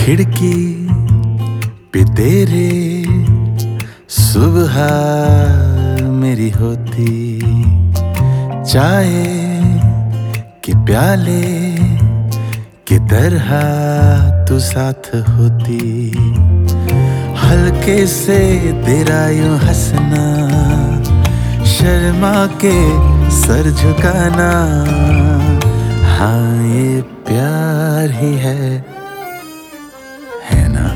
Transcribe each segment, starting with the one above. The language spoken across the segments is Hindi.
खिड़की पे तेरे सुबह मेरी होती, चाय के प्याले की तरह तू साथ होती। हल्के से तेरा यूं हंसना, शर्मा के सर झुकाना, हाँ ये प्यार ही है ना?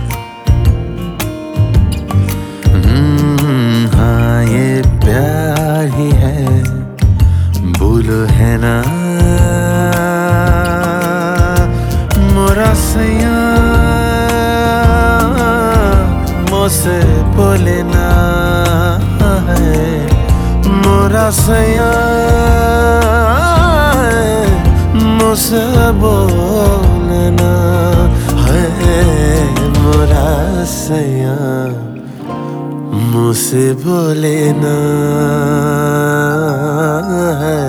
हाँ ये प्यार ही है, बोलो है ना? मोरा सैया मोसे बोले ना है, मोरा सैया मुझसे बोलना है, मोरा सैया मुझसे बोलेना है।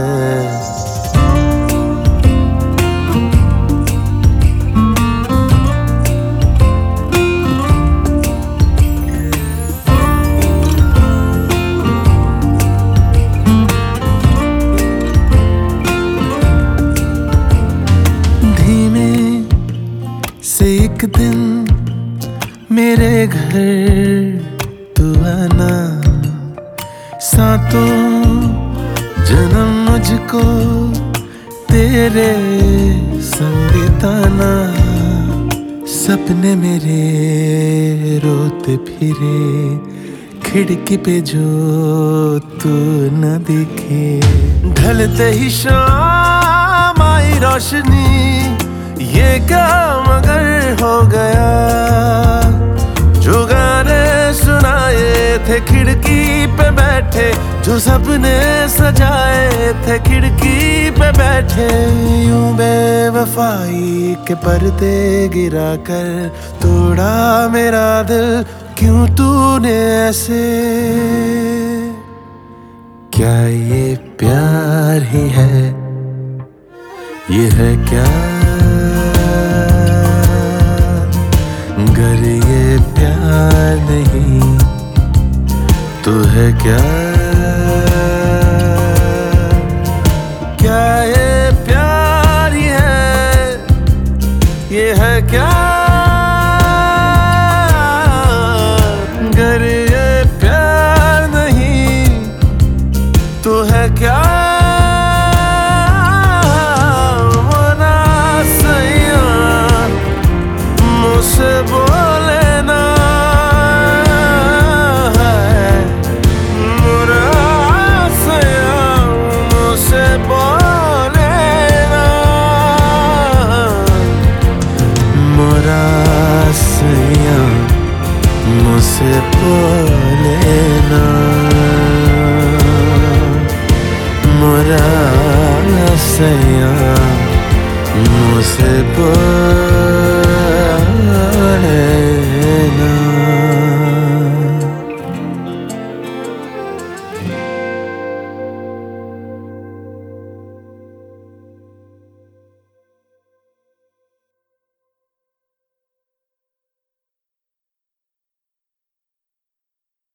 से एक दिन मेरे घर तू आना, सातों जन्म मुझको तेरे संग बिताना। सपने मेरे रोते फिरे खिड़की पे जो तू न दिखे, ढलते ही शाम आई रोशनी, ये क्या मगर हो गया। जो गाने सुनाए थे खिड़की पे बैठे, जो सपने सजाए थे खिड़की पे बैठे, यूं बेवफाई के पर्दे गिरा कर तोड़ा मेरा दिल क्यों तूने ऐसे। क्या ये प्यार ही है, ये है क्या? अगर ये प्यार नहीं तो है क्या? क्या ये प्यार ही है, ये है क्या? अगर ये प्यार नहीं तो है क्या? मुझसे बोले ना है, मोरा सैया मुझसे बोले ना, मोरा सैया मुझसे बोले ना, मोरा सैया मुझसे बोले।